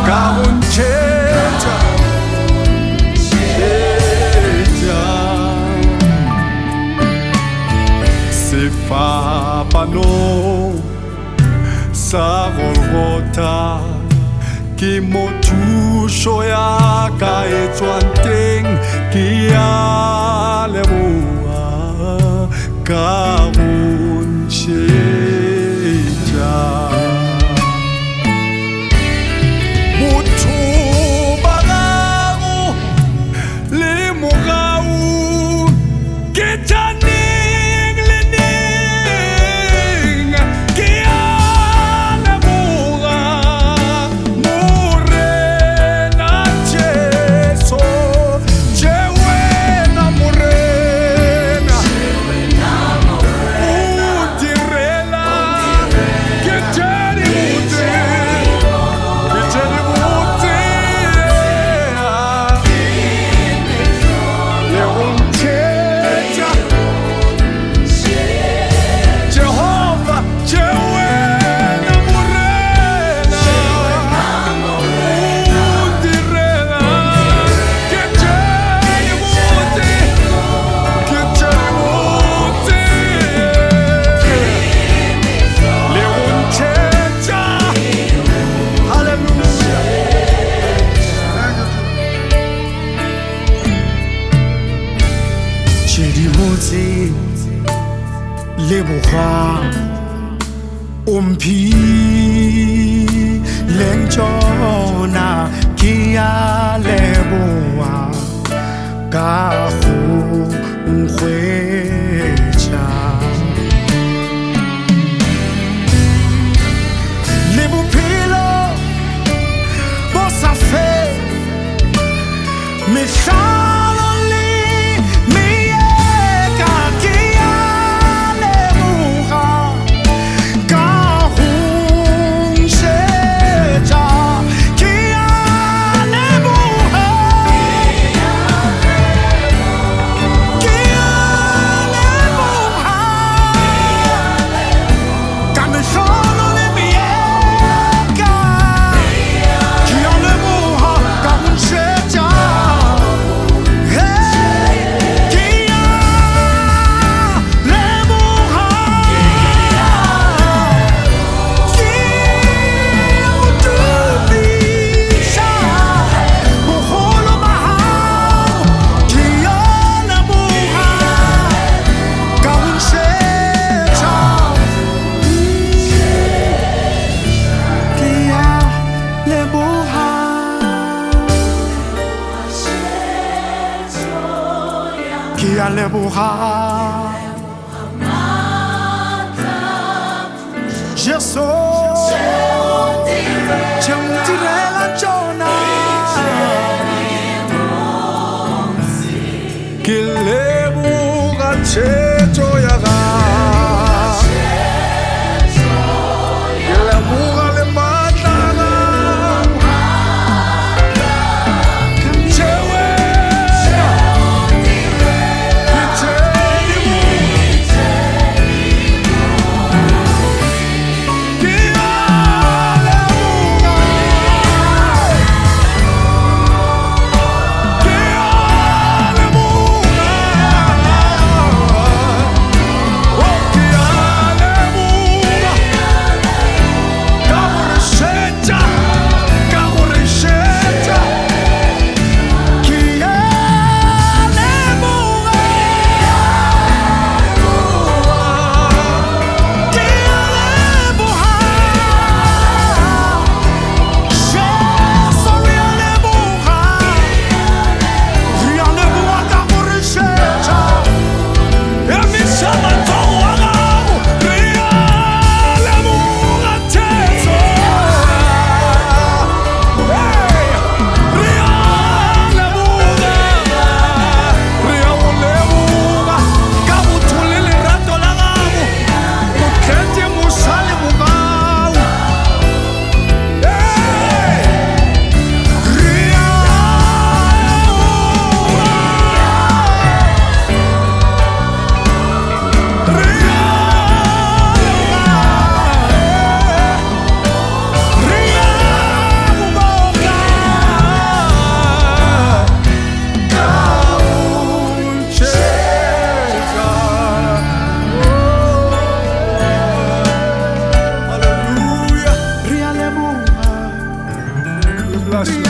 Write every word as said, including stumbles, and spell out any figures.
kauncheta cheta sefapano sa Golgotha ke mo thuso ya ka e tswang teng ke ya leboha ka bontšhetša botho ba gago le mogau ke tša neng le neng ke ya leboga morena Jesu tše wena morena o direla ke tše dibotse ke tše dibotse le go ntšhetša Jehova tše wena morena o direla ke tše dibotse ke tše dibotse le go ntšhetša Hallelujah. Tše dibotse leboga o mphileng tšona ke ya leboa ka go nkgwetša le bophelo bo sa fele mehlalo le meeka ke ya leboga ka go ntšhetša ke ya leboga ke ya leboga ka mehlalo le meeka ke ya leboga ka go ntšhetša ke ya leboga Jesu tše o ntirela tšona ke leboga tšhetšo ya gago ke leboga le maatla a gago tše wena ke tše dibotse ke ya leboga ke ya leboga Last